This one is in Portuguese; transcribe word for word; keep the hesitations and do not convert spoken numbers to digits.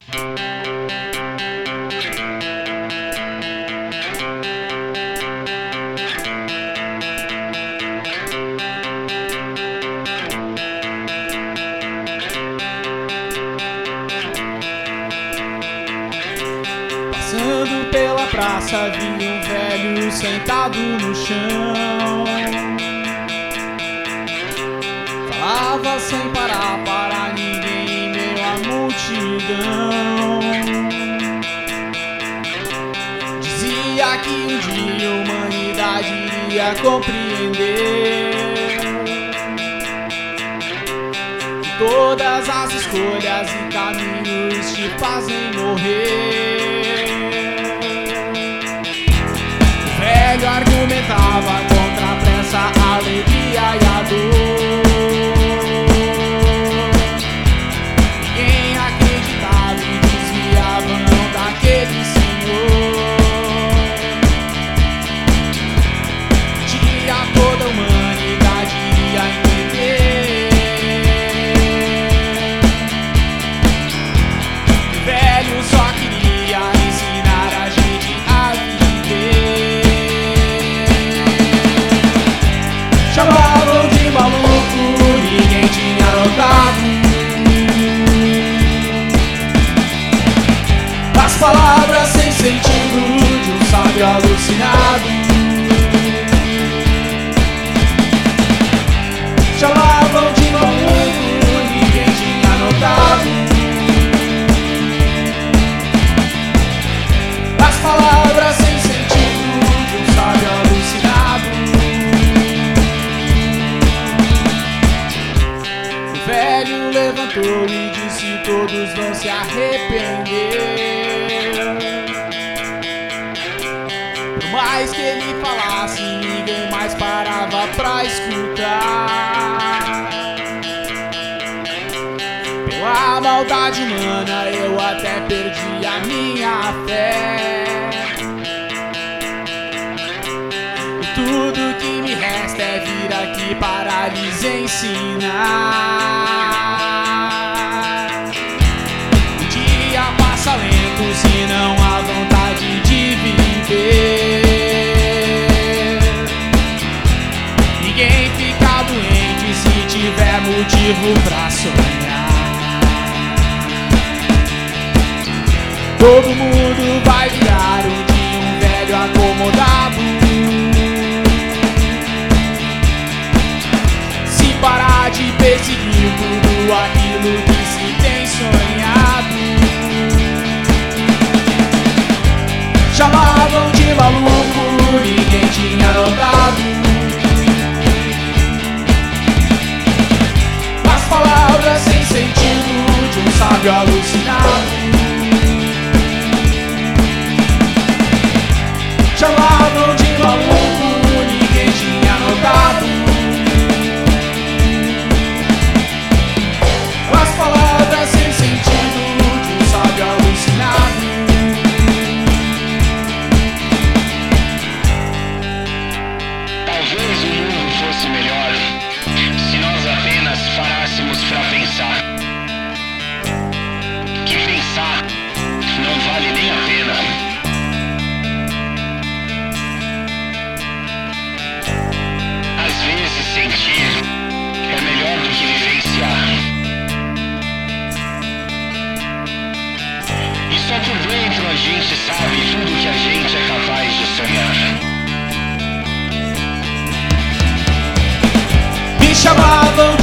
Passando pela praça vi um velho sentado no chão. Falava sem parar para ninguém em meio à multidão. Dizia que um dia a humanidade iria compreender que todas as escolhas e caminhos te fazem morrer. O velho argumentava contra a pressa, a alegria e a dor. Ninguém acreditava e desviava não daquele senhor. Um dia toda a humanidade iria entender. O velho só queria ensinar a gente a viver. Chamavam de maluco, ninguém tinha notado as palavras sem sentido de um sábio alucinado. Chamavam de maluco, ninguém tinha notado as palavras sem sentido de um sábio alucinado. O velho levantou e disse: todos vão se arrepender. Por mais que ele falasse, ninguém mais parava pra escutar. Pela maldade humana eu até perdi a minha fé. E tudo que me resta é vir aqui para lhes ensinar. O dia passa lento se não há vontade de viver. Ninguém fica doente se tiver motivo pra sonhar. Todo mundo vai virar um dia um velho acomodado. Se parar de perseguir tudo aquilo que se tem sonhado. Chamavam de maluco, ninguém tinha notado as palavras sem sentido de um sábio alucinado. Chamavam de maluco, ninguém tinha notado as palavras sem sentido de um sábio alucinado. Talvez o mundo fosse melhor se nós apenas parássemos pra pensar. Que pensar não vale nem a pena. Às vezes sentir é melhor do que vivenciar. E só por dentro a gente sabe tudo que a gente é capaz de sonhar. Me chamavam